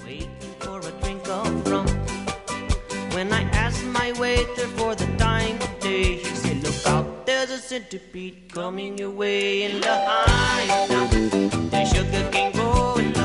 waiting for a drink of rum. When I asked my waiter for the time of day, he said, look out, there's a centipede coming your way. In the high, the sugar cane growing